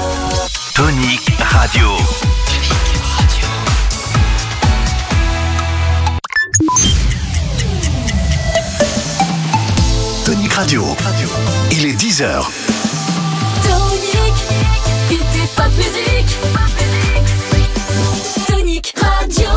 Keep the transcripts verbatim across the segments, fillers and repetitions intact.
Tonic Radio. Tonic Radio. Il est dix heures. Tonic, était pas de musique. Tonic Radio.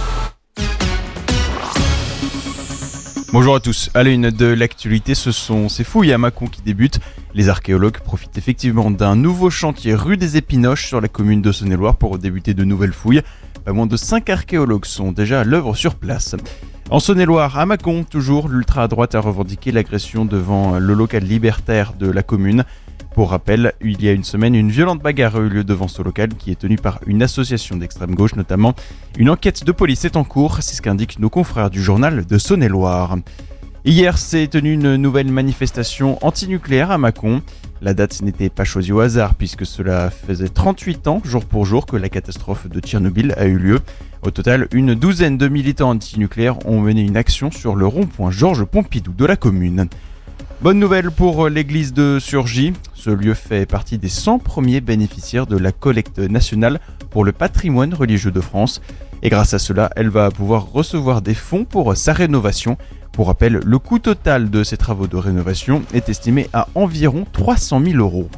Bonjour à tous, à la une de l'actualité, ce sont ces fouilles à Mâcon qui débutent. Les archéologues profitent effectivement d'un nouveau chantier rue des Épinoches sur la commune de Saône-et-Loire pour débuter de nouvelles fouilles. Pas moins de cinq archéologues sont déjà à l'œuvre sur place. En Saône-et-Loire, à Mâcon, toujours, l'ultra-droite a revendiqué l'agression devant le local libertaire de la commune. Pour rappel, il y a une semaine, une violente bagarre a eu lieu devant ce local qui est tenu par une association d'extrême gauche notamment. Une enquête de police est en cours, c'est ce qu'indiquent nos confrères du journal de Saône-et-Loire. Hier s'est tenue une nouvelle manifestation anti-nucléaire à Mâcon. La date n'était pas choisie au hasard puisque cela faisait trente-huit ans, jour pour jour, que la catastrophe de Tchernobyl a eu lieu. Au total, une douzaine de militants anti-nucléaires ont mené une action sur le rond-point Georges Pompidou de la commune. Bonne nouvelle pour l'église de Surgy. Ce lieu fait partie des cent premiers bénéficiaires de la collecte nationale pour le patrimoine religieux de France. Et grâce à cela, elle va pouvoir recevoir des fonds pour sa rénovation. Pour rappel, le coût total de ces travaux de rénovation est estimé à environ trois cent mille euros.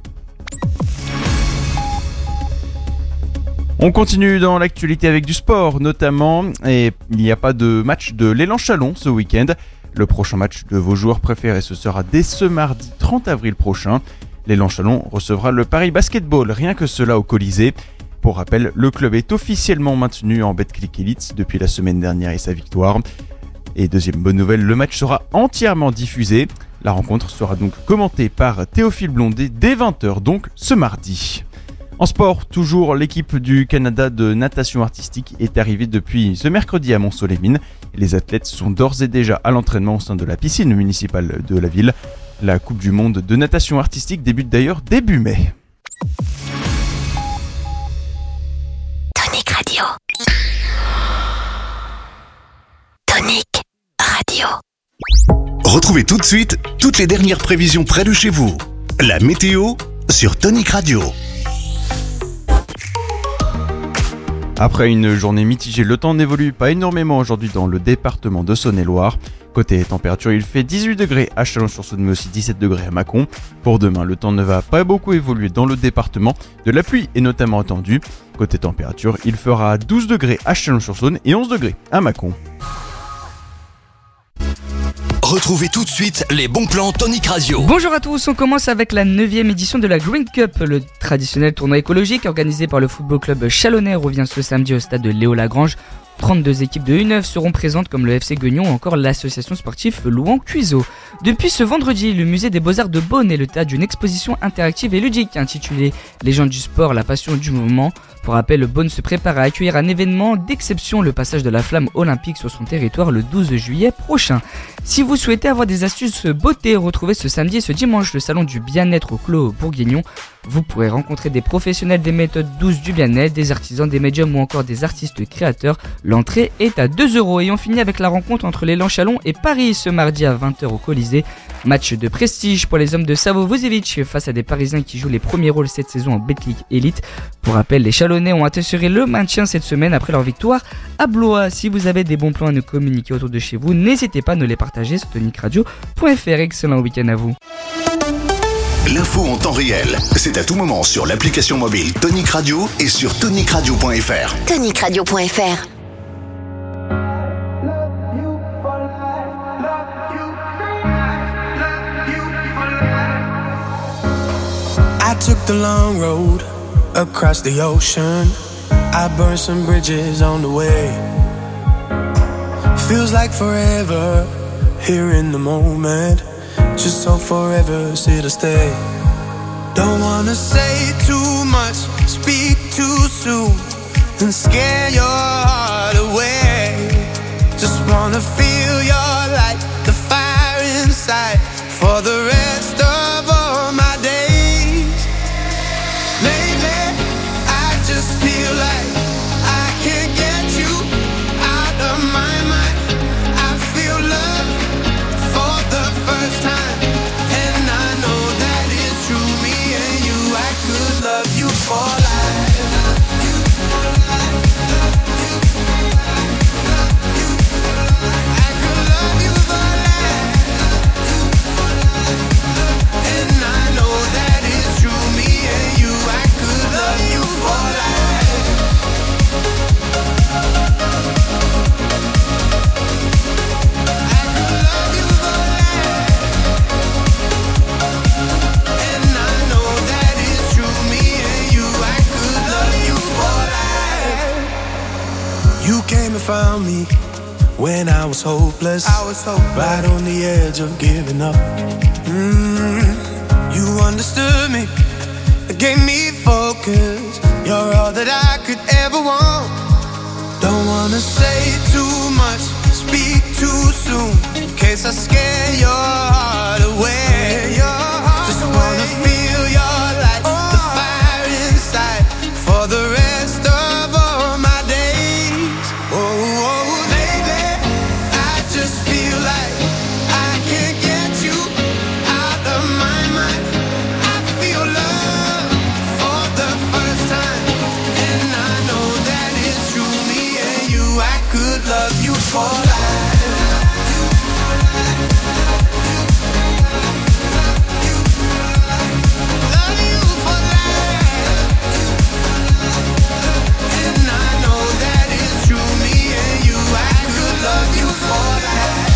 On continue dans l'actualité avec du sport notamment, et il n'y a pas de match de l'Élan Chalon ce week-end. Le prochain match de vos joueurs préférés, ce sera dès ce mardi trente avril prochain. L'Élan Chalon recevra le Paris Basketball, rien que cela au Colisée. Pour rappel, le club est officiellement maintenu en Betclic Elite depuis la semaine dernière et sa victoire. Et deuxième bonne nouvelle, le match sera entièrement diffusé. La rencontre sera donc commentée par Théophile Blondet dès vingt heures, donc ce mardi. En sport, toujours, l'équipe du Canada de natation artistique est arrivée depuis ce mercredi à Mont-Soleil-Mines. Les athlètes sont d'ores et déjà à l'entraînement au sein de la piscine municipale de la ville. La Coupe du Monde de natation artistique débute d'ailleurs début mai. Tonic Radio. Tonic Radio. Retrouvez tout de suite toutes les dernières prévisions près de chez vous. La météo sur Tonic Radio. Après une journée mitigée, le temps n'évolue pas énormément aujourd'hui dans le département de Saône-et-Loire. Côté température, il fait dix-huit degrés à Chalon-sur-Saône, mais aussi dix-sept degrés à Mâcon. Pour demain, le temps ne va pas beaucoup évoluer dans le département. De la pluie est notamment attendue. Côté température, il fera douze degrés à Chalon-sur-Saône et onze degrés à Mâcon. Retrouvez tout de suite les bons plans Tonic Radio. Bonjour à tous, on commence avec la neuvième édition de la Green Cup. Le traditionnel tournoi écologique organisé par le football club chalonnais revient ce samedi au stade de Léo Lagrange. trente-deux équipes de U neuf seront présentes comme le F C Guignon ou encore l'association sportive Louan-Cuiseaux. Depuis ce vendredi, le musée des Beaux-Arts de Beaune est le théâtre d'une exposition interactive et ludique intitulée Légende du sport, la passion du mouvement. Pour rappel, Beaune se prépare à accueillir un événement d'exception, le passage de la flamme olympique sur son territoire le douze juillet prochain. Si vous souhaitez avoir des astuces beauté, retrouvez ce samedi et ce dimanche le salon du bien-être au Clos Bourguignon. Vous pourrez rencontrer des professionnels des méthodes douces du bien-être, des artisans, des médiums ou encore des artistes créateurs. L'entrée est à deux euros et on finit avec la rencontre entre l'Élan Chalon et Paris ce mardi à vingt heures au Colisée. Match de prestige pour les hommes de Savo-Vučević face à des Parisiens qui jouent les premiers rôles cette saison en Betclic Elite. Pour rappel, les Chalonnais ont assuré le maintien cette semaine après leur victoire à Blois. Si vous avez des bons plans à nous communiquer autour de chez vous, n'hésitez pas à nous les partager sur tonic radio point f r. Excellent week-end à vous. L'info en temps réel, c'est à tout moment sur l'application mobile Tonic Radio et sur tonic radio point f r. Tonic radio point f r. I took the long road across the ocean. I burned some bridges on the way. Feels like forever here in the moment. Just so forever's here to stay. Don't wanna say too much, speak too soon, and scare your heart away. Just wanna feel your light, the fire inside, for the rest of all my days. Lately, I just feel like I can't get you out of my mind. I feel love for the first time, and I know that it's true. Me and you, I could love love you for life. I could love you for life. And I know that it's true, me and you. I could love you for life. I could love you for life. And I know that it's true, me and you. I could love you for life. You came and found me when I was hopeless. I was hopeless. Right on the edge of giving up. Mm, you understood me, gave me focus. You're all that I could ever want. Don't wanna say too much, speak too soon, in case I scare your heart away. Just wanna feel your light, the fire inside, for the rest of all my days. Oh, oh, baby, I just feel like I can't get you out of my mind. I feel love for the first time, and I know that it's true, me and you. I could love you for life. Love you for life. And I know that it's true, me and you. I could love you for life.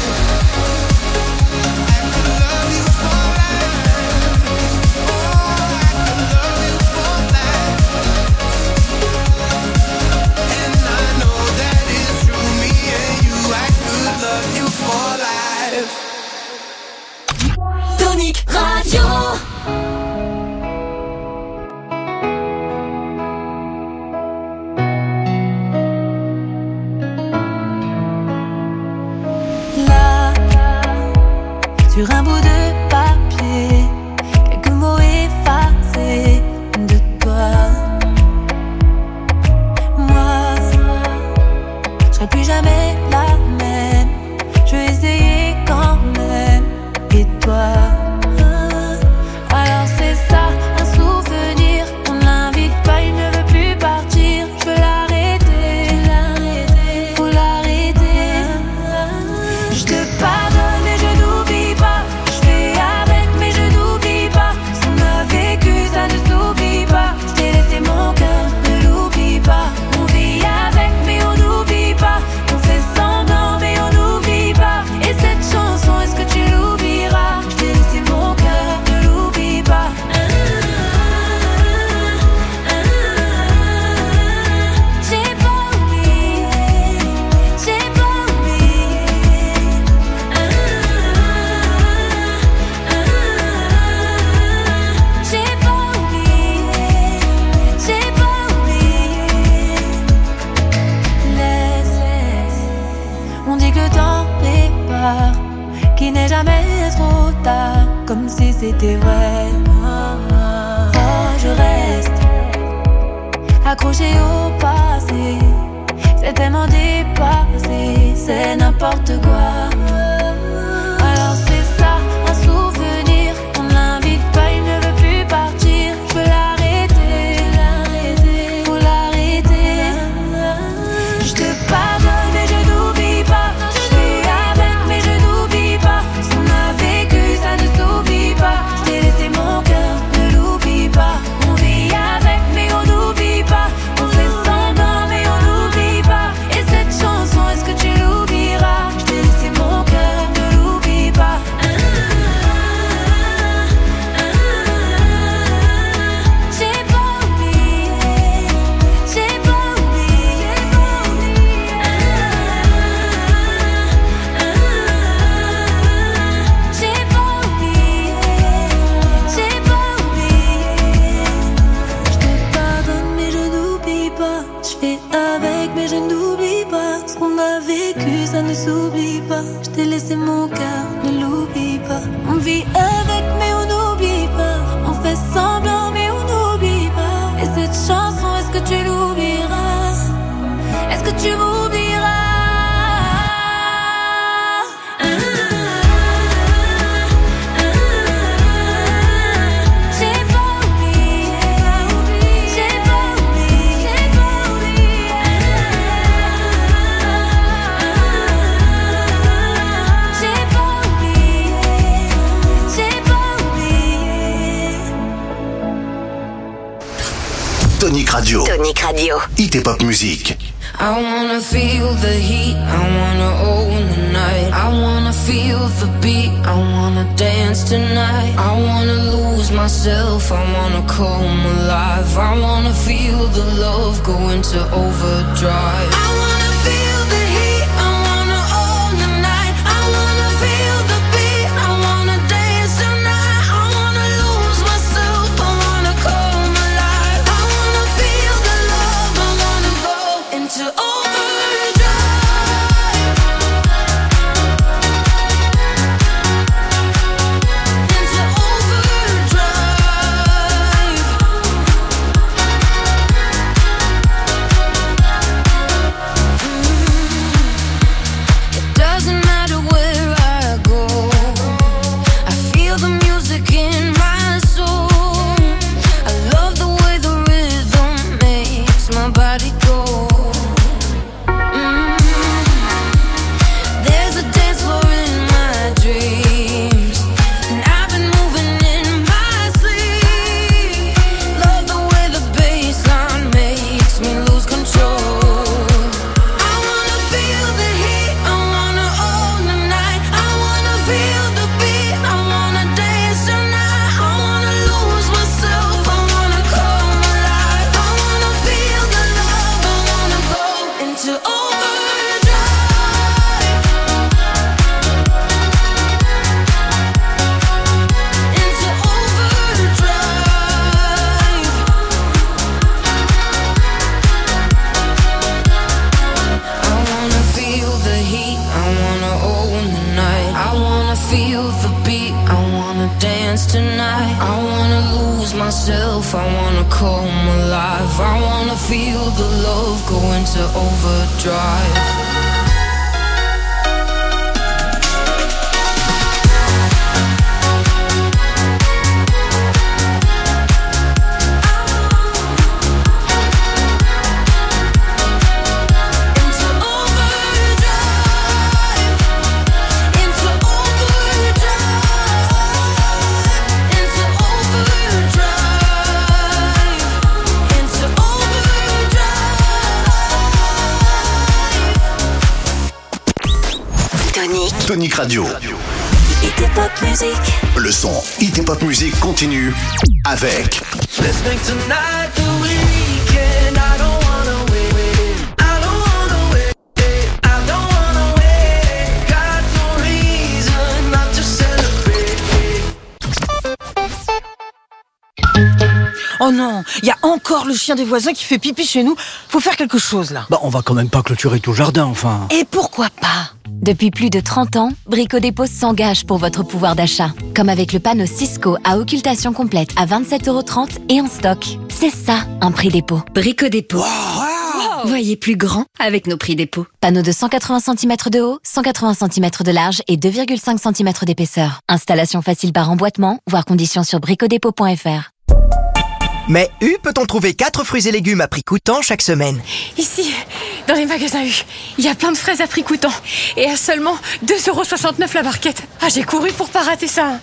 I could love you for life. Oh, I could love you for life. And I know that it's true, me and you. I could love you for life. Tonic Radio. Là, sur un bout de papier, quelques mots effacés de toi. Moi, je serai plus jamais la même. Je vais essayer quand même. Et toi, alors c'est ça, un souvenir. On ne l'invite pas, il ne veut plus partir. Je veux l'arrêter, faut l'arrêter. Je te pardonne mais je n'oublie pas. Je fais avec mais je n'oublie pas. Ce qu'on a vécu ça ne s'oublie pas. Je t'ai laissé mon cœur, ne l'oublie pas. On vit avec mais on n'oublie pas. On fait semblant mais on n'oublie pas. Et cette chanson, est-ce que tu l'oublieras? Je t'ai laissé mon cœur, ne l'oublie pas. J'ai pas oublié, j'ai pas oublié. J'ai pas oublié, j'ai pas oublié. Laisse, on dit que le temps prépare, qu'il n'est jamais trop tard, comme si c'était vrai. Oh, je reste accroché au passé, c'est tellement dépassé, c'est n'importe quoi. Alors c'est ça, un souvenir, on ne l'invite pas, il ne veut plus partir. Je veux l'arrêter, faut l'arrêter. Je te pardonne mais je n'oublie pas. Je fais avec mais je n'oublie pas. Ce qu'on a vécu ça ne s'oublie pas. Je t'ai laissé mon cœur, ne l'oublie pas. On vit avec mais on n'oublie pas. On fait semblant mais on n'oublie pas. Et cette chanson, est-ce que tu l'oublieras? Je t'ai laissé mon cœur, ne l'oublie pas. J'ai pas oublié, j'ai pas oublié. J'ai pas oublié, j'ai pas oublié. Je te pardonne mais je n'oublie pas. Je fais avec mais je n'oublie pas. Ce qu'on a vécu ça ne s'oublie pas. Je t'ai laissé mon cœur, ne l'oublie pas. On vit avec mais on n'oublie pas. On fait semblant mais on n'oublie pas. Et cette chanson, est-ce que tu l'oublieras? Est-ce que tu m'oublieras? J'ai pas oublié, Tonic Radio. Tonic Radio. Hit et pop musique. I wanna feel the heat, I wanna own the night. I wanna feel the beat, I wanna dance tonight. I wanna lose myself, I wanna come alive. I wanna feel the love go into overdrive. I wanna feel the heat, I wanna own the night. I wanna feel the beat, I wanna dance tonight. I wanna lose myself, I wanna come alive. I wanna feel the love, I wanna go into overdrive. Tonight, I wanna lose myself, I wanna come alive. I wanna feel the love go into overdrive. Tonic Radio. Hit et pop musique. Le son Hit et pop musique continue avec Let's make tonight the weekend. I don't wanna wait. I don't wanna wait. I don't wanna wait. Got no reason not to celebrate. Oh non, il y a encore le chien des voisins qui fait pipi chez nous. Faut faire quelque chose là. Bah on va quand même pas clôturer tout le jardin, enfin. Et pourquoi pas? Depuis plus de trente ans, Brico Dépôt s'engage pour votre pouvoir d'achat. Comme avec le panneau Cisco à occultation complète à vingt-sept euros trente et en stock. C'est ça, un prix dépôt. Brico Dépôt. Wow. Voyez plus grand avec nos prix dépôt. Panneau de cent quatre-vingts centimètres de haut, cent quatre-vingts centimètres de large et deux virgule cinq centimètres d'épaisseur. Installation facile par emboîtement, voire conditions sur bricodépôt point f r. Mais U, peut-on trouver quatre fruits et légumes à prix coûtant chaque semaine? Ici, dans les magasins U, il y a plein de fraises à prix coûtant. Et à seulement deux euros soixante-neuf la barquette. Ah, j'ai couru pour pas rater ça.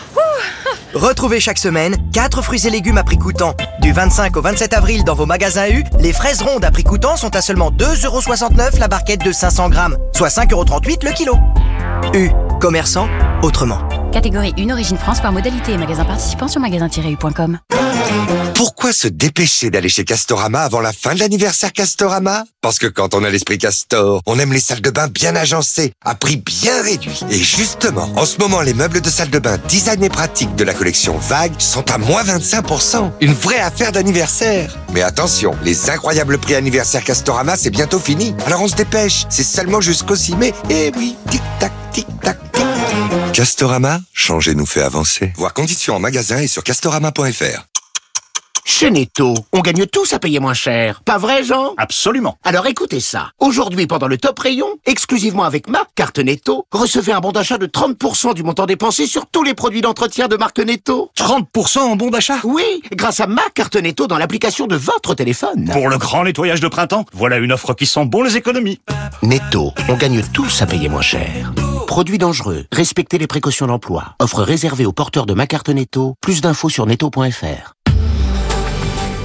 Ouh. Retrouvez chaque semaine quatre fruits et légumes à prix coûtant. Du vingt-cinq au vingt-sept avril dans vos magasins U, les fraises rondes à prix coûtant sont à seulement deux euros soixante-neuf la barquette de cinq cents grammes, soit cinq euros trente-huit le kilo. U, commerçant autrement. Catégorie un, origine France, par modalité et magasin participant sur magasin tiret u point com. Pourquoi se dépêcher d'aller chez Castorama avant la fin de l'anniversaire Castorama? Parce que quand on a l'esprit Castor, on aime les salles de bain bien agencées, à prix bien réduit. Et justement, en ce moment, les meubles de salle de bain design et pratique de la collection Vague sont à moins vingt-cinq pour cent. Une vraie affaire d'anniversaire. Mais attention, les incroyables prix anniversaire Castorama, c'est bientôt fini. Alors on se dépêche, c'est seulement jusqu'au six mai. Et oui, tic-tac, tic-tac, tic. Castorama, changer nous fait avancer. Voir conditions en magasin et sur castorama point f r. Chez Netto, on gagne tous à payer moins cher. Pas vrai, Jean? Absolument. Alors écoutez ça. Aujourd'hui, pendant le top rayon, exclusivement avec ma carte Netto, recevez un bon d'achat de trente pour cent du montant dépensé sur tous les produits d'entretien de marque Netto. trente pour cent en bon d'achat? Oui, grâce à ma carte Netto dans l'application de votre téléphone. Pour le grand nettoyage de printemps, voilà une offre qui sent bon les économies. Netto, on gagne tous à payer moins cher. Produits dangereux, respectez les précautions d'emploi. Offre réservée aux porteurs de ma carte Netto. Plus d'infos sur netto point f r.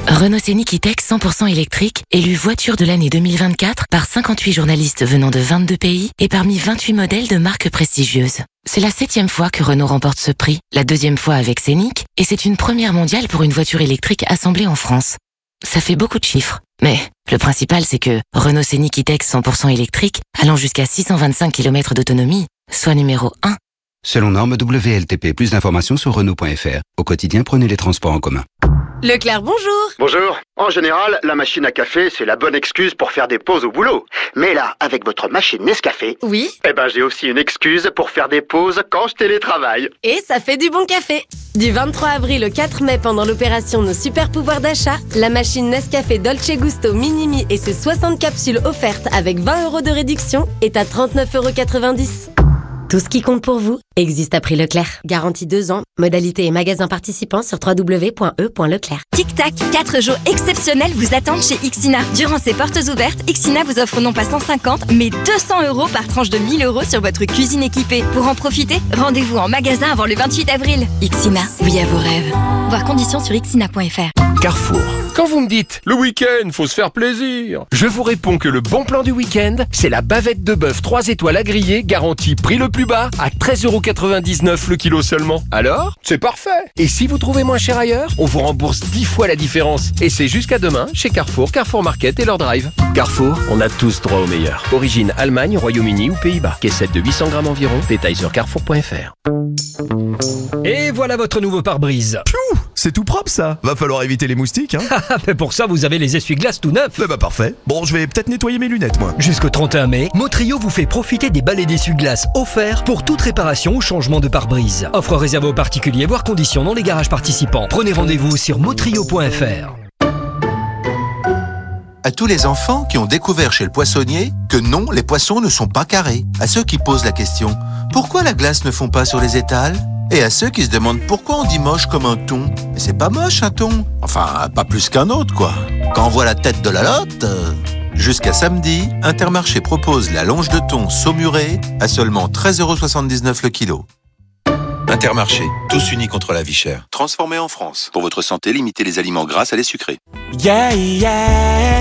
Renault Scénic E-Tech cent pour cent électrique, élu voiture de l'année deux mille vingt-quatre par cinquante-huit journalistes venant de vingt-deux pays et parmi vingt-huit modèles de marques prestigieuses. C'est la septième fois que Renault remporte ce prix, la deuxième fois avec Scénic, et c'est une première mondiale pour une voiture électrique assemblée en France. Ça fait beaucoup de chiffres, mais le principal c'est que Renault Scénic E-Tech cent pour cent électrique, allant jusqu'à six cent vingt-cinq kilomètres d'autonomie, soit numéro un. Selon norme W L T P, plus d'informations sur Renault point F R. Au quotidien, prenez les transports en commun. Leclerc, bonjour. Bonjour. En général, la machine à café, c'est la bonne excuse pour faire des pauses au boulot. Mais là, avec votre machine Nescafé... Oui. Eh ben, j'ai aussi une excuse pour faire des pauses quand je télétravaille. Et ça fait du bon café. Du vingt-trois avril au quatre mai, pendant l'opération Nos Super Pouvoirs d'achat, la machine Nescafé Dolce Gusto Minimi et ses soixante capsules offertes avec vingt euros de réduction est à trente-neuf euros quatre-vingt-dix. Tout ce qui compte pour vous existe à prix Leclerc. Garantie deux ans. Modalité et magasins participants sur w w w point e point leclerc. Tic Tac, quatre jours exceptionnels vous attendent chez Ixina. Durant ces portes ouvertes, Ixina vous offre non pas cent cinquante, mais deux cents euros par tranche de mille euros sur votre cuisine équipée. Pour en profiter, rendez-vous en magasin avant le vingt-huit avril. Ixina, oui à vos rêves. Voir conditions sur ixina point f r. Carrefour. Quand vous me dites « le week-end, faut se faire plaisir », je vous réponds que le bon plan du week-end, c'est la bavette de bœuf trois étoiles à griller, garantie prix le plus bas, à treize euros quatre-vingt-dix-neuf le kilo seulement. Alors, c'est parfait. Et si vous trouvez moins cher ailleurs, on vous rembourse dix fois la différence. Et c'est jusqu'à demain chez Carrefour, Carrefour Market et leur drive. Carrefour, on a tous droit au meilleur. Origine Allemagne, Royaume-Uni ou Pays-Bas. Caissette de huit cents grammes environ. Détail sur carrefour point f r. Et voilà votre nouveau pare-brise. Piou, c'est tout propre ça. Va falloir éviter les moustiques, hein. Mais pour ça, vous avez les essuie-glaces tout neufs. Eh bah parfait. Bon, je vais peut-être nettoyer mes lunettes, moi. Jusqu'au trente et un mai, Motrio vous fait profiter des balais d'essuie-glaces offerts pour toute réparation ou changement de pare-brise. Offre réservée aux particuliers, voire conditions dans les garages participants. Prenez rendez-vous sur motrio point f r. À tous les enfants qui ont découvert chez le poissonnier que non, les poissons ne sont pas carrés. À ceux qui posent la question « Pourquoi la glace ne fond pas sur les étals ?» Et à ceux qui se demandent pourquoi on dit moche comme un thon. Mais c'est pas moche un thon. Enfin, pas plus qu'un autre, quoi. Quand on voit la tête de la lotte... Euh... Jusqu'à samedi, Intermarché propose la longe de thon saumurée à seulement treize euros soixante-dix-neuf le kilo. Intermarché, tous unis contre la vie chère. Transformé en France. Pour votre santé, limitez les aliments gras à les sucrés. Yeah, yeah.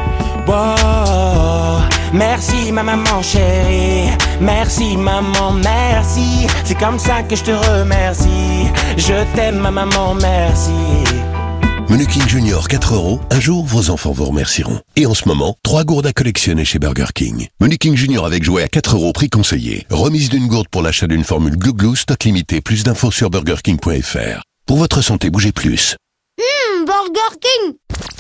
Wow. Merci ma maman chérie. Merci maman, merci. C'est comme ça que je te remercie. Je t'aime ma maman, merci. Menu King Junior quatre euros, un jour vos enfants vous remercieront. Et en ce moment, trois gourdes à collectionner chez Burger King. Menu King Junior avec jouet à quatre euros, prix conseillé. Remise d'une gourde pour l'achat d'une formule Glouglou, stock limité. Plus d'infos sur burger king point f r. Pour votre santé, bougez plus. Mmh, Burger King.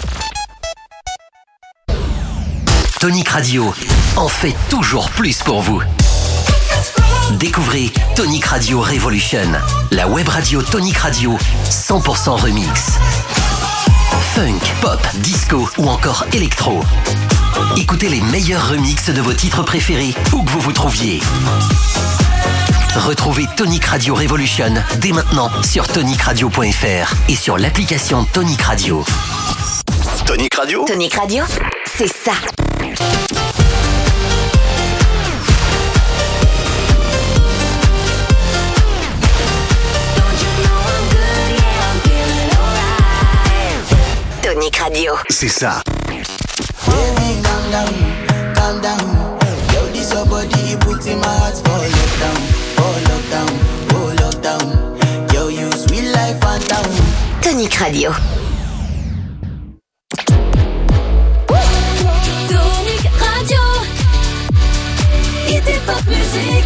Tonic Radio en fait toujours plus pour vous. Découvrez Tonic Radio Revolution, la web radio Tonic Radio cent pour cent remix. Funk, pop, disco ou encore électro. Écoutez les meilleurs remixes de vos titres préférés, où que vous vous trouviez. Retrouvez Tonic Radio Revolution dès maintenant sur tonic radio point f r et sur l'application Tonic Radio. Tonic Radio. Tonic Radio, c'est ça. Tonic Radio. C'est ça. Baby, calm down, calm down. Yo, this your body, you put in my heart for lockdown, for lockdown, for lockdown. Yo, you sweet life, phantom. Tonic Radio. Tonic Radio. Et des pop music.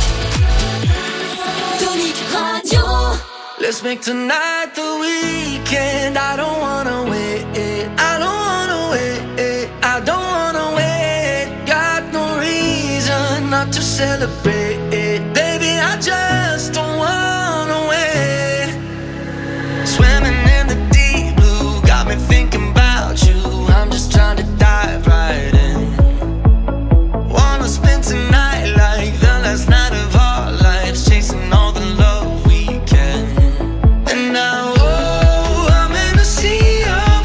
Tonic Radio. Let's make tonight the weekend. I don't wanna wait. I don't wanna wait. I don't wanna wait. Got no reason not to celebrate. Baby, I just don't wanna wait. Swimming in the deep blue got me thinking about you. I'm just trying to dive right in. Wanna spend tonight like the last night of our lives, chasing all the love we can. And now, oh, I'm in the sea of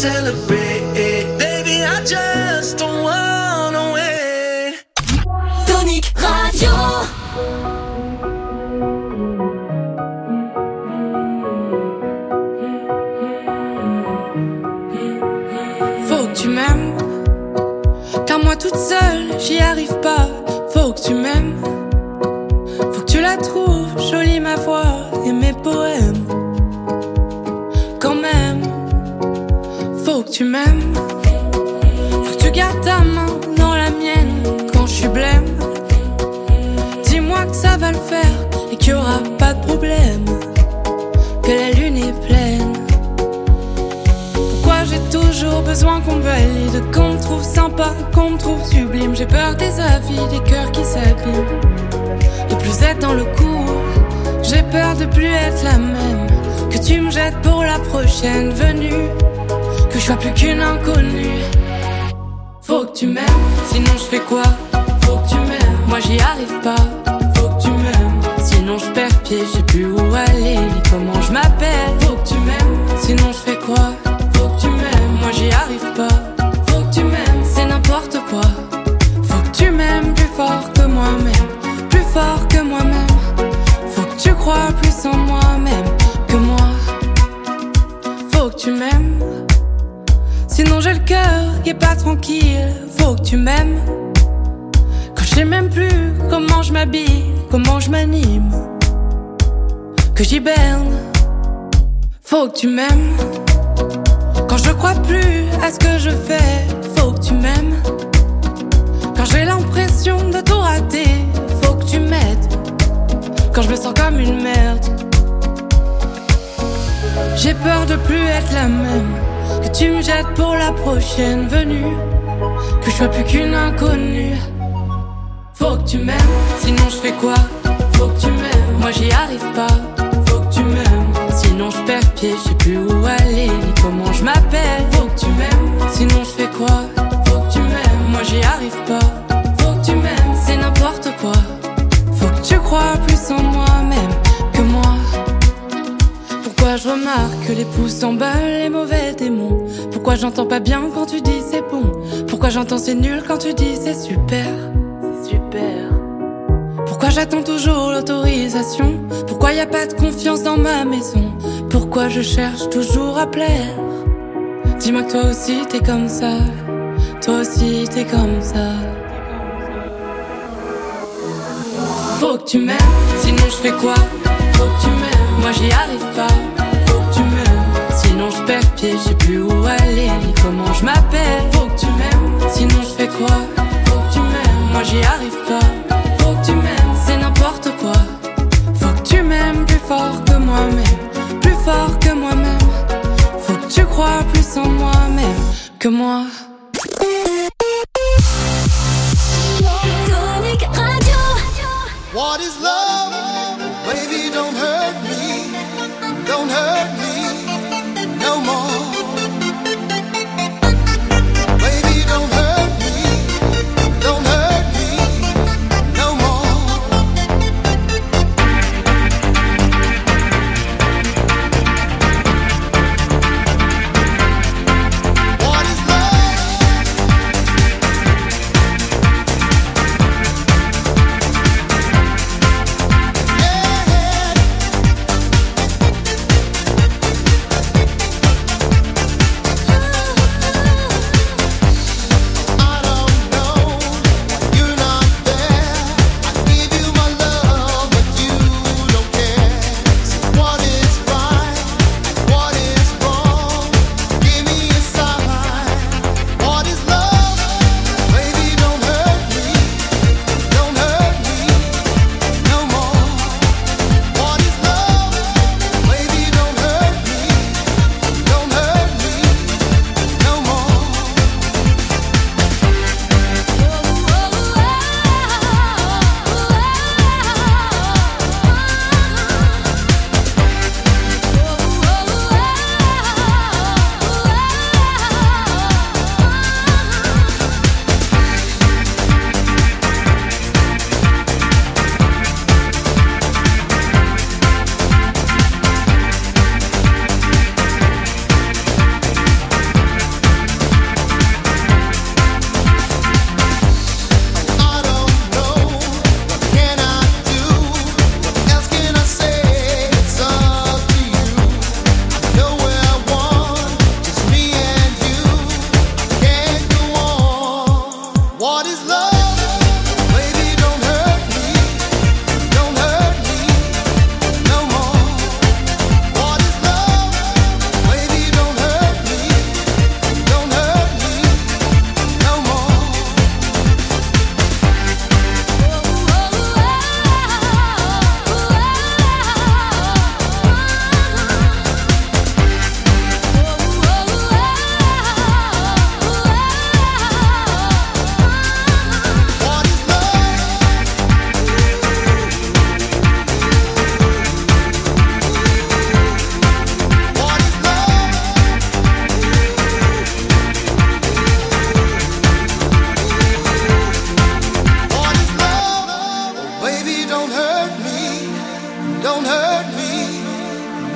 celebrate. Baby, I just don't wanna wait. Tonic Radio. Faut que tu m'aimes, car moi toute seule, j'y arrive pas. Faut que tu m'aimes, faut que tu la trouves jolie ma voix et mes poèmes. Quand même, faut que tu m'aimes, faut que tu gardes ta main dans la mienne quand je suis blême. Dis-moi que ça va le faire et qu'il y aura pas de problème, que la lune est pleine. Pourquoi j'ai toujours besoin qu'on me valide, qu'on me trouve sympa, qu'on me trouve sublime. J'ai peur des avis, des cœurs qui s'abîment, de plus être dans le coup. J'ai peur de plus être la même, que tu me jettes pour la prochaine venue, que je sois plus qu'une inconnue. Faut que tu m'aimes, sinon je fais quoi? Faut que tu m'aimes, moi j'y arrive pas. Faut que tu m'aimes, sinon je perds pied, je sais plus où aller ni comment je m'appelle. Faut que tu m'aimes, sinon je fais quoi? Faut que tu m'aimes, moi j'y arrive pas. Faut que tu m'aimes, c'est n'importe quoi. Faut que tu m'aimes plus fort que moi-même, plus fort que moi-même. Faut que tu crois plus en moi-même que moi. Faut que tu m'aimes, sinon j'ai le cœur qui est pas tranquille. Faut que tu m'aimes, quand je sais même plus comment je m'habille, comment je m'anime, que j'hiberne. Faut que tu m'aimes, quand je crois plus à ce que je fais. Faut que tu m'aimes, quand j'ai l'impression de tout rater. Faut que tu m'aides, quand je me sens comme une merde. J'ai peur de plus être la même, que tu me jettes pour la prochaine venue, que je sois plus qu'une inconnue. Faut que tu m'aimes, sinon je fais quoi? Faut que tu m'aimes, moi j'y arrive pas. Faut que tu m'aimes, sinon je perds pied, je sais plus où aller ni comment je m'appelle. Faut que tu m'aimes, sinon je fais quoi? Faut que tu m'aimes, moi j'y arrive pas. Faut que tu m'aimes, c'est n'importe quoi. Faut que tu crois plus en moi-même que moi. Pourquoi je remarque que les pouces s'emballent, les mauvais démons? Pourquoi j'entends pas bien quand tu dis c'est bon? Pourquoi j'entends c'est nul quand tu dis c'est super? C'est super. Pourquoi j'attends toujours l'autorisation? Pourquoi y a pas de confiance dans ma maison? Pourquoi je cherche toujours à plaire? Dis-moi que toi aussi t'es comme ça, toi aussi t'es comme ça. Faut que tu m'aimes, sinon je fais quoi? Faut que tu m'aimes, moi j'y arrive pas. Faut que tu m'aimes, sinon je perds pied, je sais plus où aller ni comment je m'appelle. Faut que tu m'aimes, sinon je fais quoi? Faut que tu m'aimes, moi j'y arrive pas. Faut que tu m'aimes, c'est n'importe quoi. Faut que tu m'aimes plus fort que moi-même, plus fort que moi-même. Faut que tu crois plus en moi-même que moi. Tonic Radio. What is love? Baby, don't hurt me, don't hurt me no more. Baby, don't hurt me, don't hurt me no more. What is love?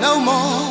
no more.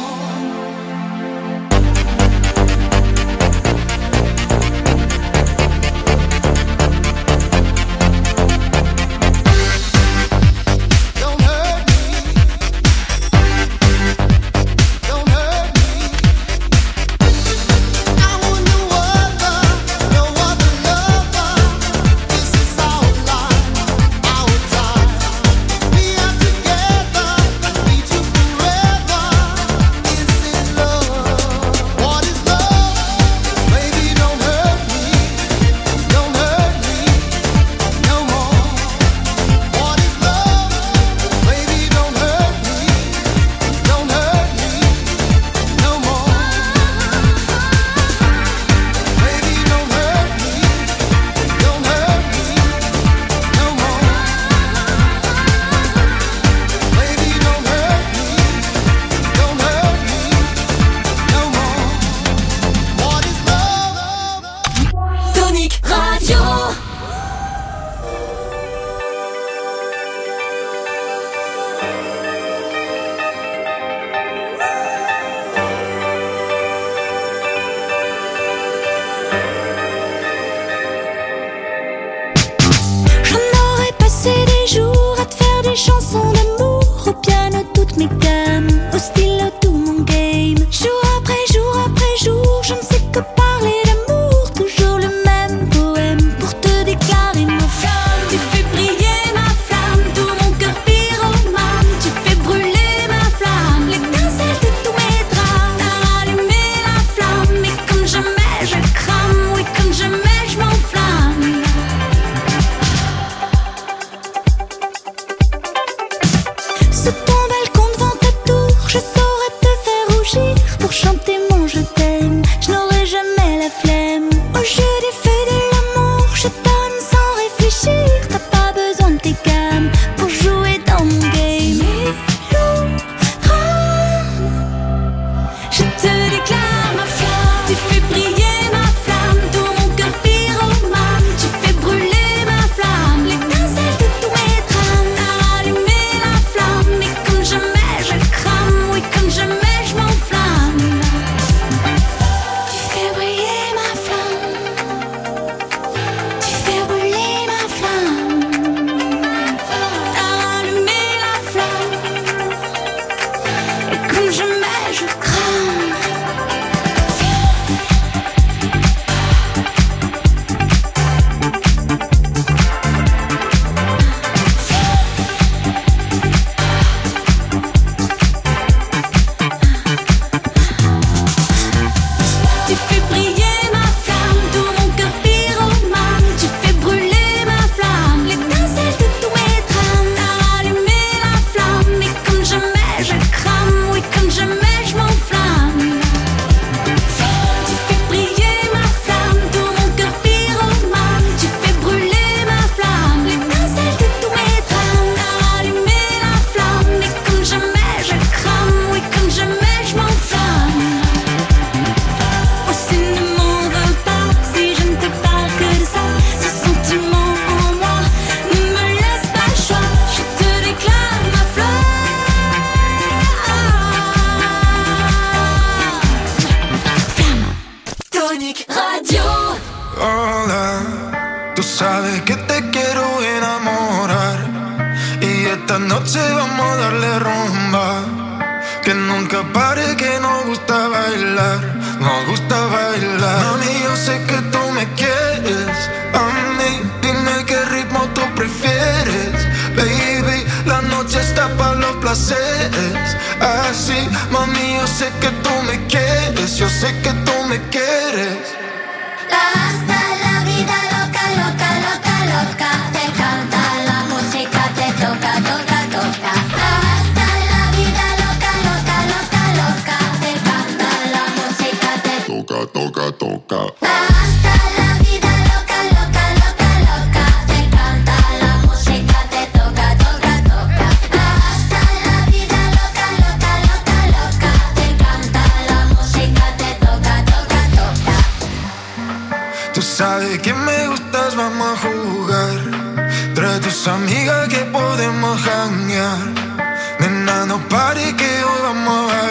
amigas que podemos janguear. Nena, no pare que hoy vamos a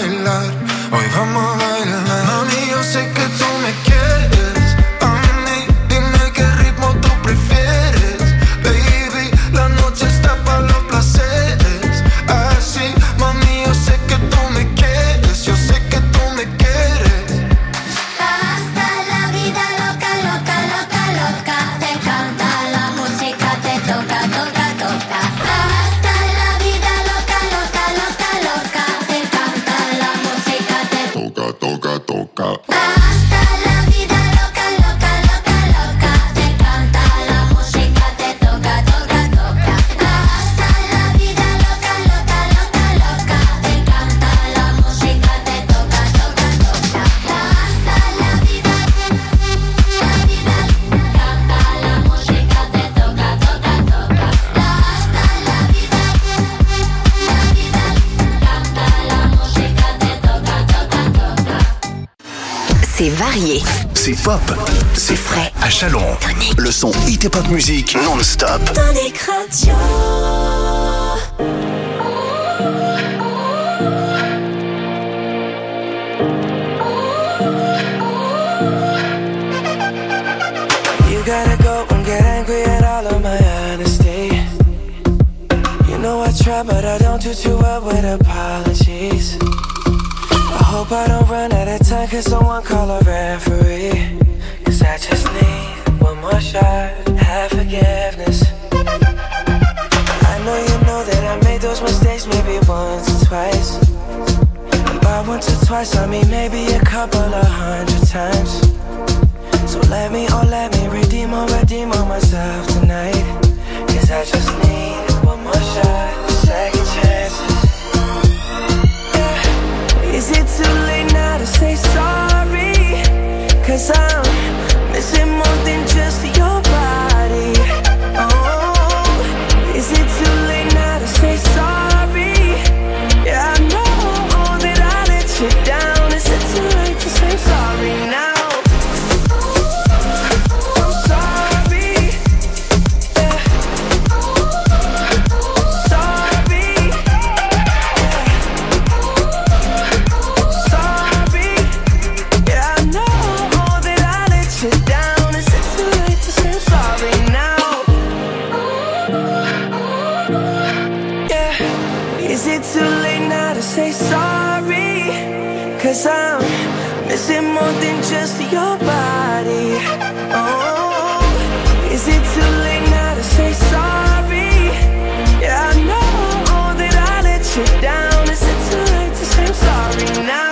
Hoy vamos a bailar. Mami, yo sé que tú me quieres. A mí, dime qué ritmo tú prefieres. Baby, la noche está para los placeres. Así, mami, yo sé que tú me quieres. Yo sé que tú me quieres. Hasta la vida loca, loca, loca, loca. Te encanta la música, te toca, toca, toca. Hasta la vida loca, loca, loca, loca. Te encanta la música, te toca, toca, toca. Hasta la vida loca, loca, loca, loca. Te encanta la música, te toca, toca, toca. Hasta la vida loca, loca, loca, loca. Te encanta la música, te toca, toca, toca. Hasta la vida, la vida, canta la música, te toca, toca, toca. Hasta la vida, la vida, canta la música, te toca, toca, toca. C'est varié. C'est pop. C'est frais. À Chalon. Tonic. Le son hit et pop musique non-stop. Tonic Radio. You gotta go and get angry at all of my honesty. You know I try, but I don't do too well with apologies. I hope I don't run out of time, cause someone call a referee. Cause I just need one more shot, have forgiveness. I know you know that I made those mistakes maybe once or twice. And by once or twice I mean maybe a couple of hundred times. So let me, oh let me redeem or redeem on myself tonight. Cause I just need one more shot, second chances. Yeah. Is it too late now to say sorry? Cause I'm missing more than just your body. Oh, is it too late now to say sorry? Yeah, I know that I let you down. Is it too late to say sorry now? Say sorry, cause I'm missing more than just your body. Oh, is it too late now to say sorry? Yeah, I know that I let you down. Is it too late to say I'm sorry now?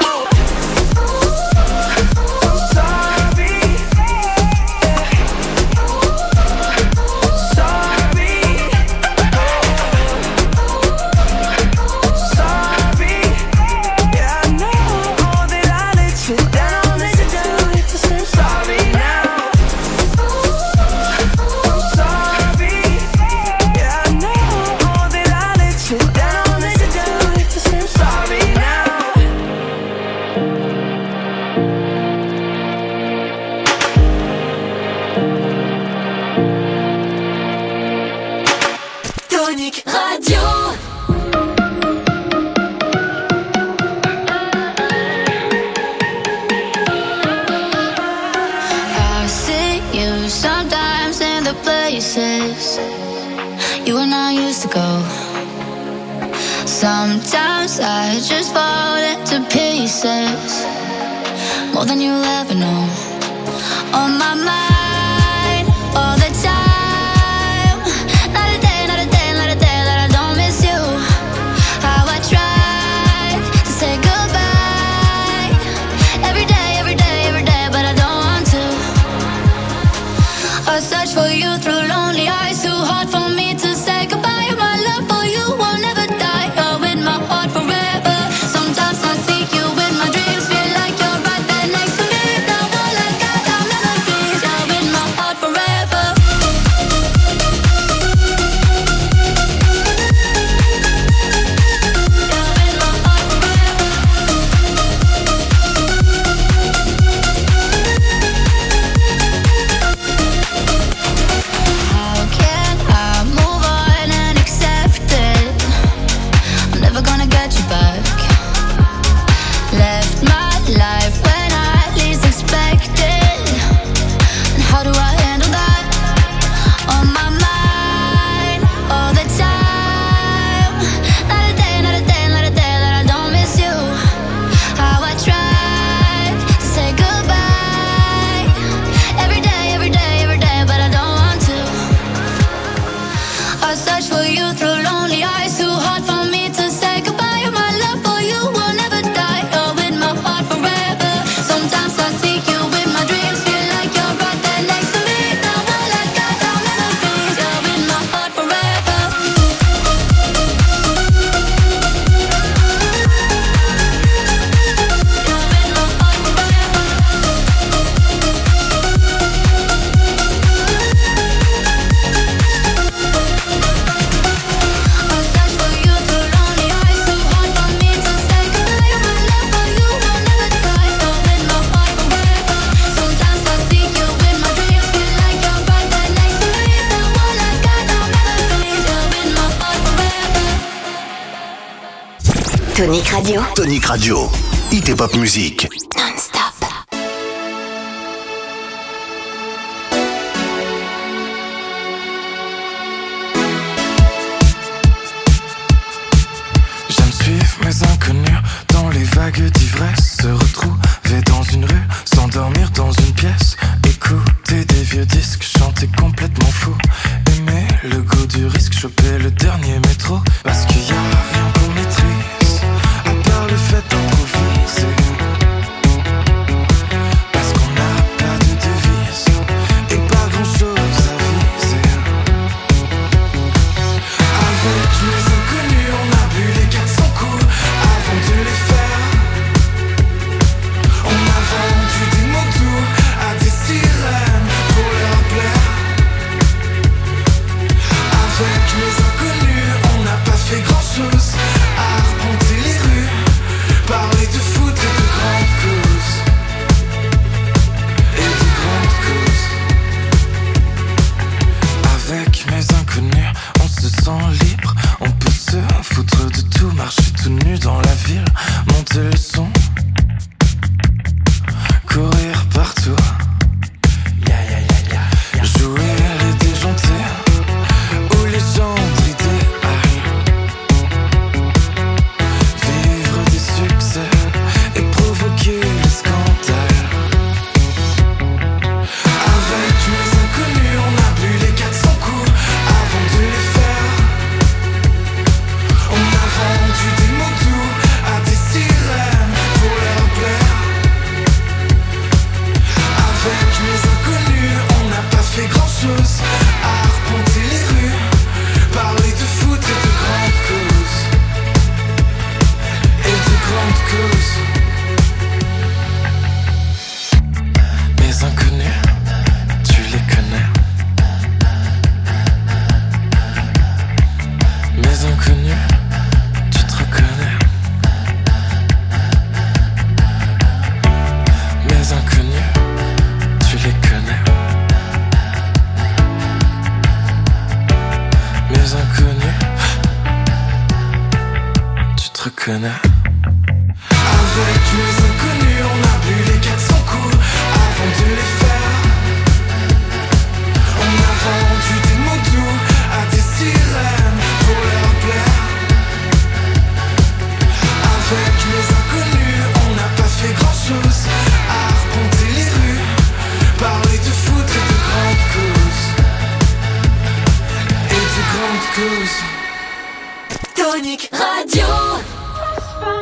Sometimes I just fall into pieces, more than you'll ever know. On my mind, all the time. Not a day, not a day, not a day that I don't miss you. How I tried to say goodbye. Every day, every day, every day, but I don't want to. I search for you through lonely eyes, too hard for me to say goodbye. My love for you will never die. Forever. Sometimes I see you in my dreams, feel like you're right there next to me. Now life when I least expect it. And how do I handle that? On my mind all the time. Not a day, not a day, not a day that I don't miss you. How I tried to say goodbye. Every day, every day, every day, but I don't want to. I search for you through lonely eyes. Too hard for me to say goodbye. My love for you will never die. You're with my heart forever. Sometimes I seek you with my dreams. Feel like you're right there next to me. Now all I got are memories. You're with my heart forever. Tonic Radio. Tonic Radio. Hit et pop musique. Non-stop. J'aime suivre mes inconnus dans les vagues d'ivresse. Se retrouver dans une rue, s'endormir dans une pièce. Écouter des vieux disques, chanter complètement fou. Aimer le goût du risque, choper le dernier métro. Parce qu'il y a rien qu'on maîtrise, à part le fait d'improviser. Parce qu'on n'a pas de devise et pas grand chose à viser. Avec mes inconnus, on a bu les quatre cents coups avant de les faire. On a vendu des mots doux à des sirènes pour leur plaire. Avec mes inconnus, on n'a pas fait grand chose à arpenter les rues, parler de foot et de grandes causes. Et de grandes causes. Avec mes inconnus, on se sent libre. On peut se foutre de tout, marcher tout nu dans la ville, monter le son, courir partout. Jouer les déjantés ou les gens idéales. Vivre des succès et provoquer les scandales. Avec mes inconnus, on a bu les quatre cents coups avant de les faire. On a vendu des mots doux à des sirènes pour leur plaire. Avec mes inconnus, on n'a pas fait grand chose à arpenter les rues, parler de foot et de grandes causes. Et de grandes causes. Mes inconnus, tu les connais. Mes inconnus, tu te reconnais. Mes inconnus, tu les connais. Mes inconnus, tu te reconnais. Avec mes inconnus, on a bu les quatre cents coups avant de les faire. On a vendu des mots doux à des sirènes pour leur plaire. Avec mes inconnus, on n'a pas fait grand chose à arpenter les rues, parler de foot et de grandes causes. Et de grandes causes. Tonic Radio.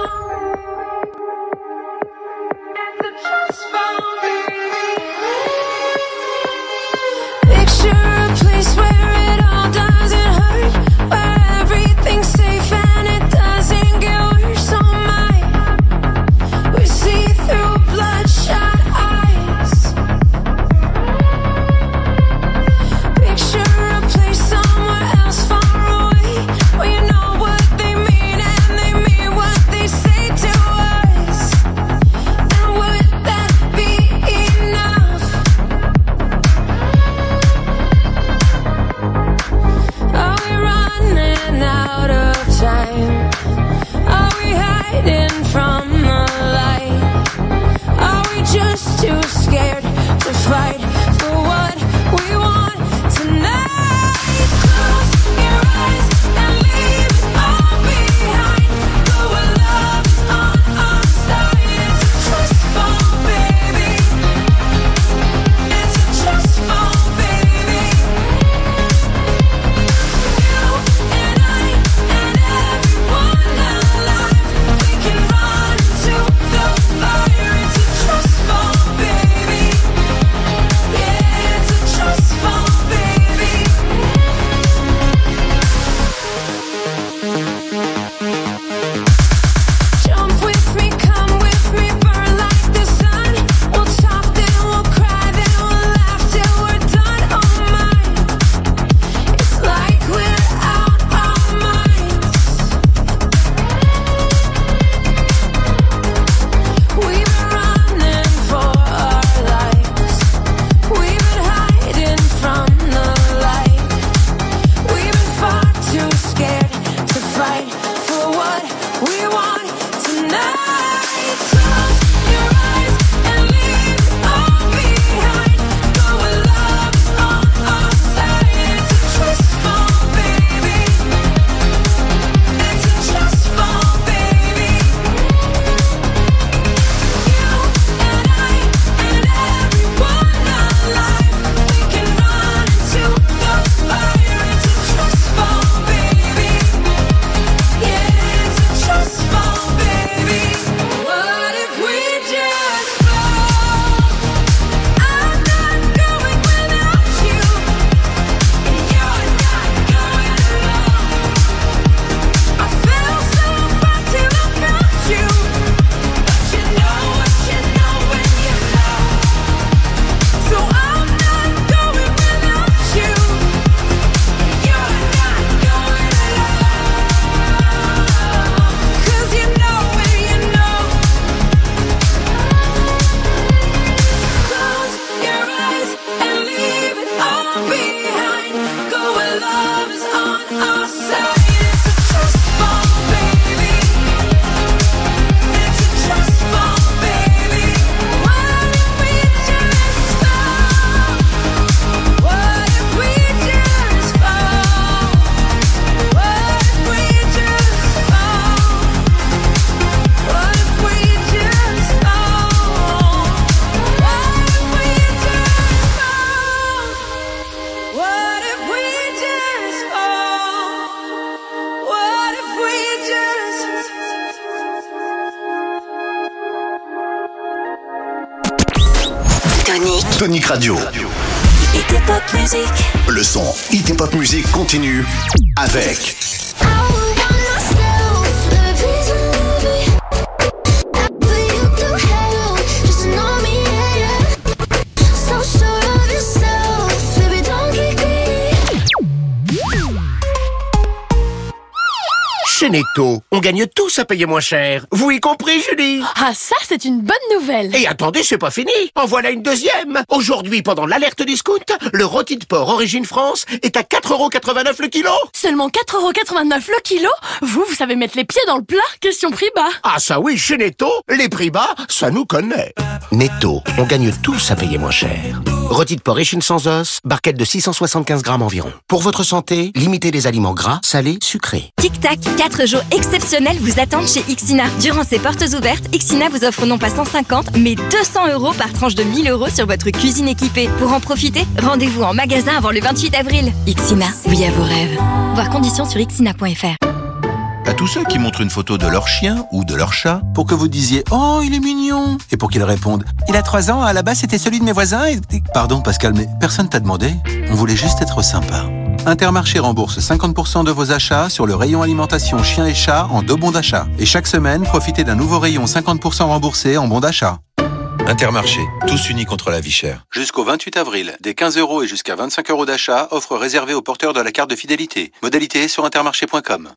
Tonic. Tonic Radio. Hit et Pop Music. Le son Hit et Pop Music continue avec... Chez Netto, on gagne tous à payer moins cher. Vous y compris, Julie? Ah, ça, c'est une bonne nouvelle. Et attendez, c'est pas fini. En voilà une deuxième. Aujourd'hui, pendant l'alerte discount, le rôti de porc Origine France est à quatre euros quatre-vingt-neuf le kilo. Seulement quatre euros quatre-vingt-neuf le kilo? Vous, vous savez mettre les pieds dans le plat? Question prix bas. Ah ça oui, chez Netto, les prix bas, ça nous connaît. Netto, on gagne tous à payer moins cher. Rôti de porc échine sans os, barquette de six cent soixante-quinze grammes environ. Pour votre santé, limitez les aliments gras, salés, sucrés. Tic Tac, quatre jours exceptionnels vous attendent chez Ixina. Durant ces portes ouvertes, Ixina vous offre non pas cent cinquante, mais deux cents euros par tranche de mille euros sur votre cuisine équipée. Pour en profiter, rendez-vous en magasin avant le vingt-huit avril. Ixina, oui à vos rêves. Voir conditions sur ixina point f r. À tous ceux qui montrent une photo de leur chien ou de leur chat pour que vous disiez « Oh, il est mignon !» et pour qu'ils répondent « Il a trois ans, à la base c'était celui de mes voisins et... » Pardon Pascal, mais personne t'a demandé. On voulait juste être sympa. Intermarché rembourse cinquante pour cent de vos achats sur le rayon alimentation chien et chat en deux bons d'achat. Et chaque semaine, profitez d'un nouveau rayon cinquante pour cent remboursé en bons d'achat. Intermarché, tous unis contre la vie chère. Jusqu'au vingt-huit avril, des quinze euros et jusqu'à vingt-cinq euros d'achat, offre réservée aux porteurs de la carte de fidélité. Modalité sur intermarché point com.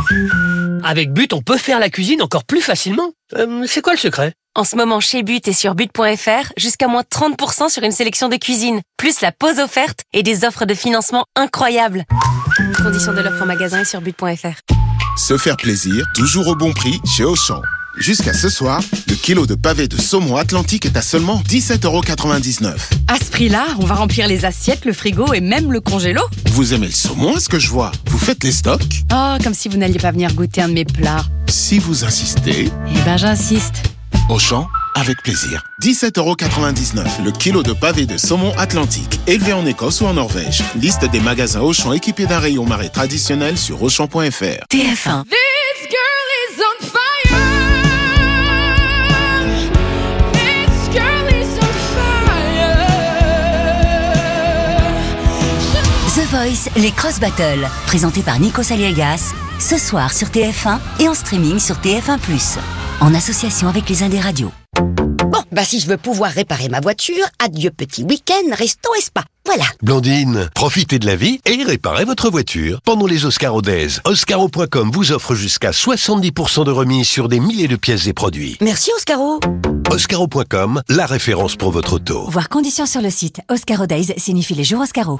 Avec But, on peut faire la cuisine encore plus facilement. Euh, c'est quoi le secret? En ce moment, chez But et sur but point f r, jusqu'à moins trente pour cent sur une sélection de cuisine, plus la pause offerte et des offres de financement incroyables. Conditions de l'offre en magasin et sur but point f r. Se faire plaisir, toujours au bon prix chez Auchan. Jusqu'à ce soir, le kilo de pavé de saumon Atlantique est à seulement dix-sept euros quatre-vingt-dix-neuf. À ce prix-là, on va remplir les assiettes, le frigo et même le congélo. Vous aimez le saumon, est-ce que je vois? Vous faites les stocks? Oh, comme si vous n'alliez pas venir goûter un de mes plats. Si vous insistez... Eh ben, j'insiste. Auchan, avec plaisir. dix-sept euros quatre-vingt-dix-neuf, le kilo de pavé de saumon Atlantique, élevé en Écosse ou en Norvège. Liste des magasins Auchan équipés d'un rayon marée traditionnel sur auchan point f r. T F un. This girl is on fire. This girl is on fire. The Voice, les Cross Battles, présenté par Nico Saliegas, ce soir sur T F un et en streaming sur T F un plus, en association avec les Indés Radio. Bon, bah si je veux pouvoir réparer ma voiture, adieu petit week-end, resto et spa. Voilà. Blandine, profitez de la vie et réparez votre voiture. Pendant les Oscaro Days, Oscaro point com vous offre jusqu'à soixante-dix pour cent de remise sur des milliers de pièces et produits. Merci Oscaro. Oscaro point com, la référence pour votre auto. Voir conditions sur le site. Oscaro Days signifie les jours Oscaro.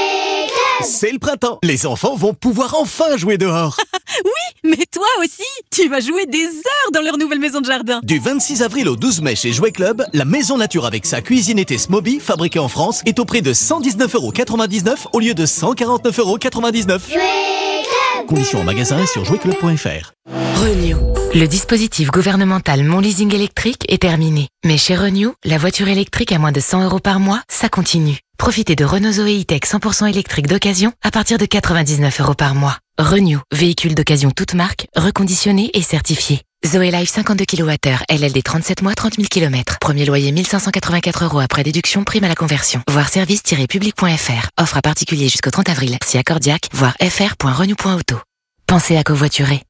C'est le printemps. Les enfants vont pouvoir enfin jouer dehors. Oui, mais toi aussi, tu vas jouer des heures dans leur nouvelle maison de jardin. Du vingt-six avril au douze mai chez Jouet Club, la maison nature avec sa cuisine été Smoby, fabriquée en France, est au prix de cent dix-neuf euros quatre-vingt-dix-neuf au lieu de cent quarante-neuf euros quatre-vingt-dix-neuf. Conditions en magasin et sur jouet club point f r. Renew. Le dispositif gouvernemental Mon Leasing électrique est terminé. Mais chez Renew, la voiture électrique à moins de cent euros par mois, ça continue. Profitez de Renault Zoé E-Tech cent pour cent électrique d'occasion à partir de quatre-vingt-dix-neuf euros par mois. Renew, véhicule d'occasion toute marque, reconditionné et certifié. Zoé Life cinquante-deux kilowattheures, L L D trente-sept mois, trente mille kilomètres. Premier loyer mille cinq cent quatre-vingt-quatre euros après déduction, prime à la conversion. Voir service tiret public point f r. Offre à particulier jusqu'au trente avril. Si accordiaque, voir f r point renew point auto. Pensez à covoiturer.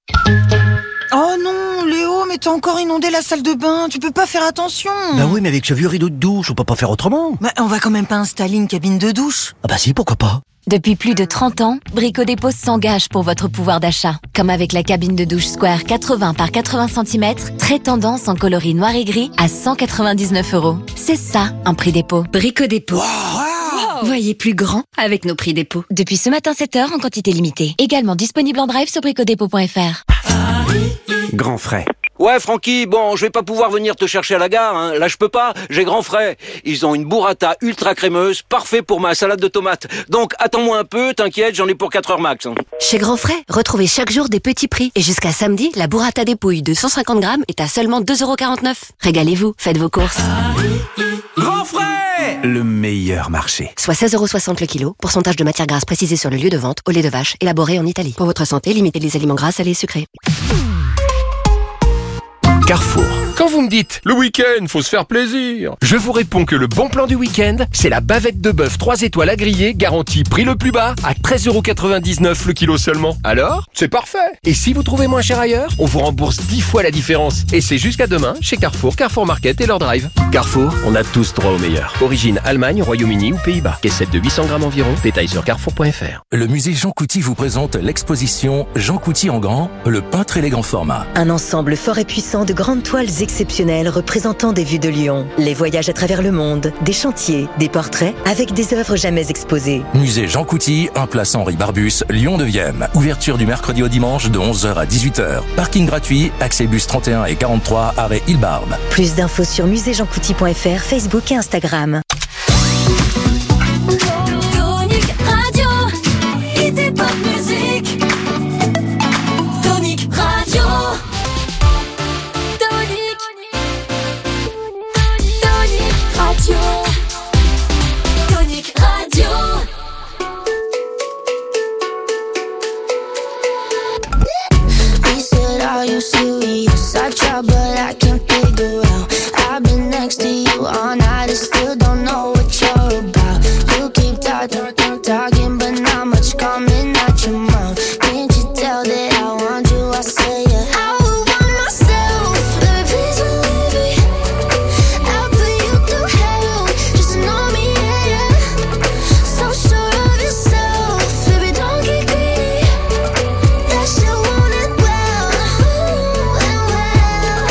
Oh non, Léo, mais t'as encore inondé la salle de bain, tu peux pas faire attention. Bah oui, mais avec ce vieux rideau de douche, on peut pas faire autrement. Bah on va quand même pas installer une cabine de douche. Ah bah si, pourquoi pas. Depuis plus de trente ans, Brico Dépôt s'engage pour votre pouvoir d'achat. Comme avec la cabine de douche Square quatre-vingts par quatre-vingts centimètres, très tendance en coloris noir et gris à cent quatre-vingt-dix-neuf euros. C'est ça, un prix dépôt. Brico Dépôt. Wow. Voyez plus grand avec nos prix dépôt. Depuis ce matin sept heures en quantité limitée. Également disponible en drive sur brico dépôt point f r. Grand frais. Ouais, Francky, bon, je vais pas pouvoir venir te chercher à la gare, hein. Là, je peux pas, j'ai grand frais. Ils ont une burrata ultra crémeuse, parfait pour ma salade de tomates. Donc, attends-moi un peu, t'inquiète, j'en ai pour quatre heures max. Hein. Chez Grand Frais, retrouvez chaque jour des petits prix. Et jusqu'à samedi, la burrata dépouille de cent cinquante grammes est à seulement deux euros quarante-neuf. Régalez-vous, faites vos courses. Grand frais! Le meilleur marché. Soit seize euros soixante le kilo, pourcentage de matière grasse précisé sur le lieu de vente, au lait de vache, élaboré en Italie. Pour votre santé, limitez les aliments gras, salés et sucrés. Carrefour. Quand vous me dites, le week-end, faut se faire plaisir, je vous réponds que le bon plan du week-end, c'est la bavette de bœuf trois étoiles à griller, garantie prix le plus bas, à treize euros quatre-vingt-dix-neuf le kilo seulement. Alors, c'est parfait. Et si vous trouvez moins cher ailleurs, on vous rembourse dix fois la différence. Et c'est jusqu'à demain chez Carrefour, Carrefour Market et leur drive. Carrefour, on a tous droit au meilleur. Origine Allemagne, Royaume-Uni ou Pays-Bas. Caissette de huit cents grammes environ. Détails sur carrefour point f r. Le musée Jean Couty vous présente l'exposition Jean Couty en grand, le peintre élégant format. Un ensemble fort et puissant de grandes toiles exceptionnelles représentant des vues de Lyon, les voyages à travers le monde, des chantiers, des portraits avec des œuvres jamais exposées. Musée Jean Couty, un place Henri Barbus, Lyon-Neuvième. Ouverture du mercredi au dimanche de onze heures à dix-huit heures. Parking gratuit, accès bus trente et un et quarante-trois, arrêt Île-Barbe. Plus d'infos sur musée jean couty point f r, Facebook et Instagram. Tonic Radio, Hit Pop Music. Tonic Radio. Tonic. Tonic Radio. Tonic Radio. He said, are you serious? I tried but I can't figure out. I've been next to you all night and still don't know what you're about. You keep talking, talking, but not much coming out your mouth. Can't you tell that I want you? I say yeah. I would want myself, baby, please believe me. I'll put you through hell, just to know me, yeah, yeah. So sure of yourself, baby, don't get greedy. That shit want it well, ooh, and well.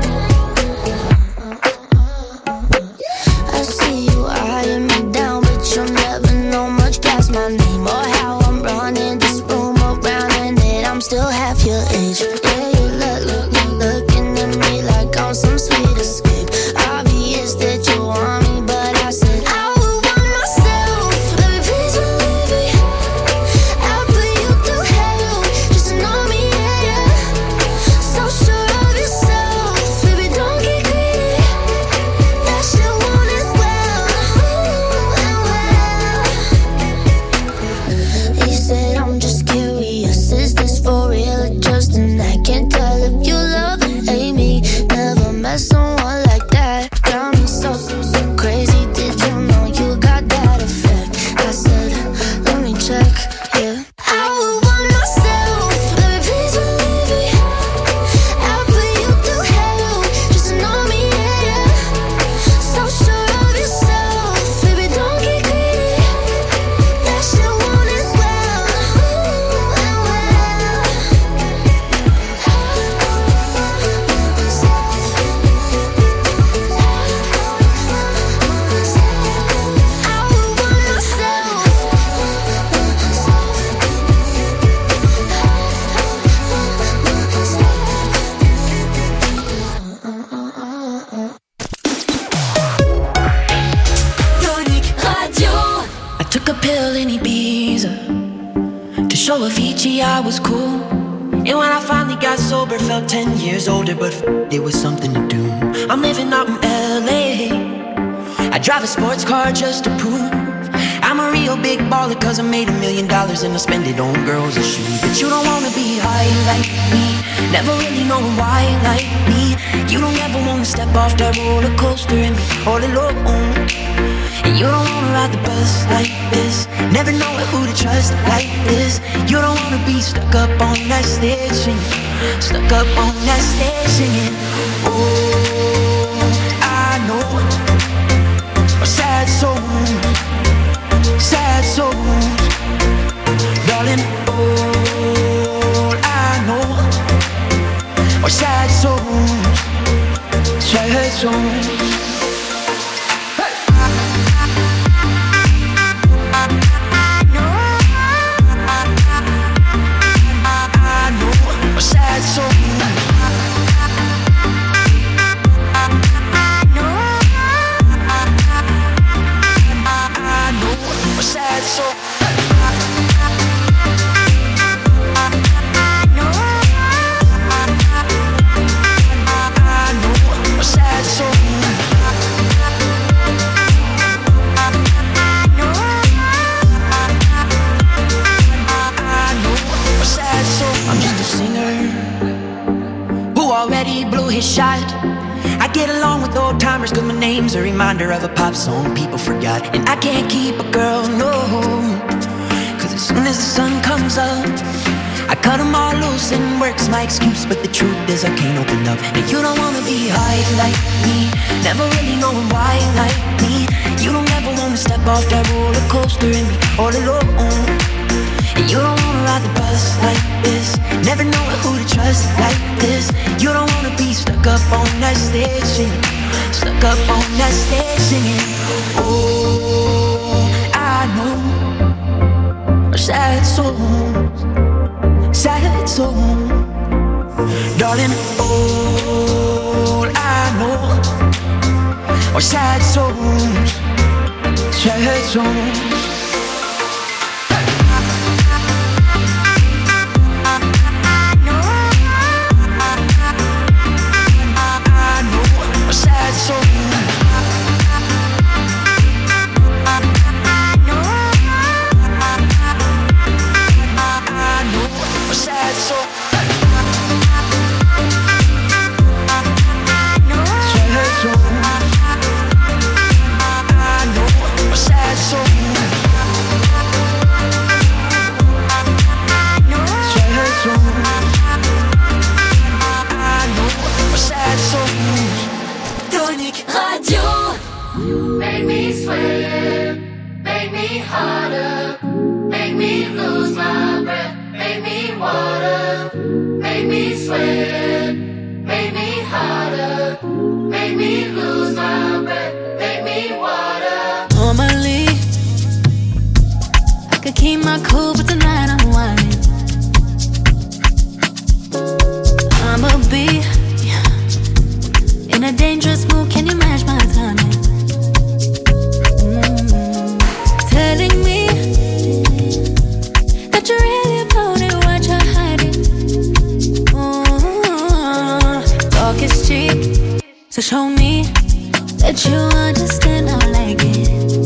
I see you eyeing me down, but you'll never know much past my name or how I'm running this room around and that I'm still half your age. Yeah, you look, look, look, looking at me like I'm some sweet escape. Obvious that you want me, but I said I would want myself, baby, please believe me. I'll put you through hell, just to know me, yeah, yeah. So sure of yourself, baby, don't get greedy. That shit want it well, ooh, and well. He said, I'm just curious, is this for real or just an act? Can't tell if you love or hate me. Never met someone like that. Got me so, so crazy. Did you know you got that effect? I said, let me check, yeah. I would want myself, baby, please believe me. I'll put you through hell, just to know me, yeah, yeah. So sure of yourself, baby, don't get greedy. That shit want it well, ooh, and well. I would want myself. Tonic Radio. I took a pill in Ibiza to show Avicii I was cool. And when I finally got sober, felt ten years older, but f- it was something to do. I'm living out in L A. I drive a sports car just to prove I'm a real big baller, cause I made a million dollars and I spend it on girls and shoes. But you don't wanna be high like me, never really know why like me. You don't ever wanna step off that roller coaster and be all alone. And you don't wanna ride the bus like this, never know who to trust like this. You don't wanna be stuck up on that stage singing, stuck up on that stage singing. Oh, I know a sad soul, sad souls, darling. All I know are sad souls, sad souls. Sad soul. Sad soul. Sad soul. get along with old timers, cause my name's a reminder of a pop song people forgot. And I can't keep a girl, no, cause as soon as the sun comes up, I cut them all loose and work's my excuse. But the truth is I can't open up. And you don't wanna be high like me, never really knowing why like me. You don't ever wanna step off that roller coaster and be all alone. And you don't wanna ride the bus like this, never knowing who to trust like this. You don't wanna be stuck up on that stage singing, stuck up on that stage singing. Oh, I know sad songs, sad songs, darling. All I know are sad songs, sad songs. Make me sweat, make me harder, make me lose my breath, make me water, make me sweat, make me harder, make me lose my breath, make me water. Normally, I could keep my cool, but tonight I'm whining. I'ma be in a dangerous mood, can you match my timing? Telling me that you really about it, what you're hiding. Ooh, talk is cheap, so show me that you understand I like it.